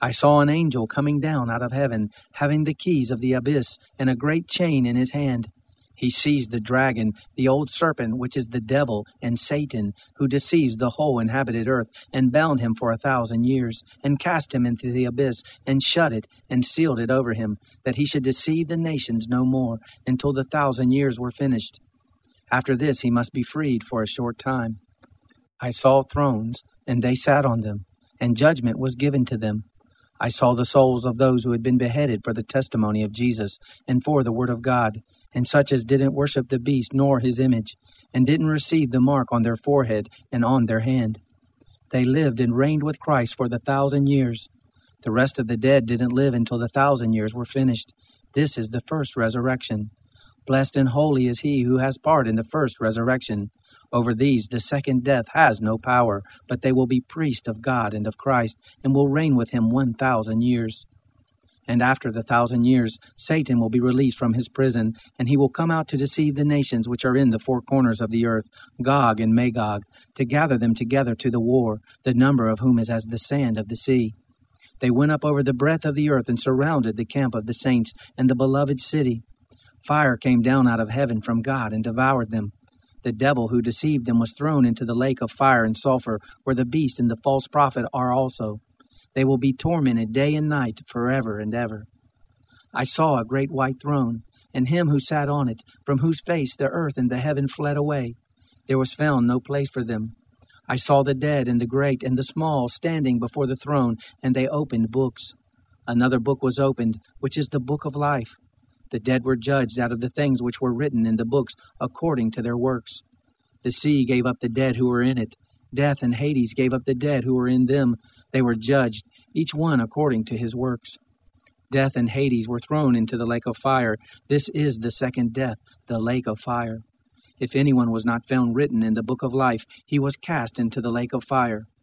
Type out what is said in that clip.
I saw an angel coming down out of heaven, having the keys of the abyss and a great chain in his hand. He seized the dragon, the old serpent, which is the devil and Satan, who deceives the whole inhabited earth, and bound him for 1,000 years, and cast him into the abyss, and shut it, and sealed it over him, that he should deceive the nations no more, until the 1,000 years were finished. After this he must be freed for a short time. I saw thrones, and they sat on them, and judgment was given to them. I saw the souls of those who had been beheaded for the testimony of Jesus, and for the word of God, and such as didn't worship the beast nor his image, and didn't receive the mark on their forehead and on their hand. They lived and reigned with Christ for the 1,000 years. The rest of the dead didn't live until the 1,000 years were finished. This is the first resurrection. Blessed and holy is he who has part in the first resurrection. Over these the second death has no power, but they will be priests of God and of Christ, and will reign with him 1,000 years. And after the 1,000 years, Satan will be released from his prison, and he will come out to deceive the nations which are in the four corners of the earth, Gog and Magog, to gather them together to the war, the number of whom is as the sand of the sea. They went up over the breadth of the earth and surrounded the camp of the saints and the beloved city. Fire came down out of heaven from God and devoured them. The devil who deceived them was thrown into the lake of fire and sulfur, where the beast and the false prophet are also. They will be tormented day and night forever and ever. I saw a great white throne, and him who sat on it, from whose face the earth and the heaven fled away. There was found no place for them. I saw the dead and the great and the small standing before the throne, and they opened books. Another book was opened, which is the book of life. The dead were judged out of the things which were written in the books according to their works. The sea gave up the dead who were in it. Death and Hades gave up the dead who were in them. They were judged, each one according to his works. Death and Hades were thrown into the lake of fire. This is the second death, the lake of fire. If anyone was not found written in the book of life, he was cast into the lake of fire.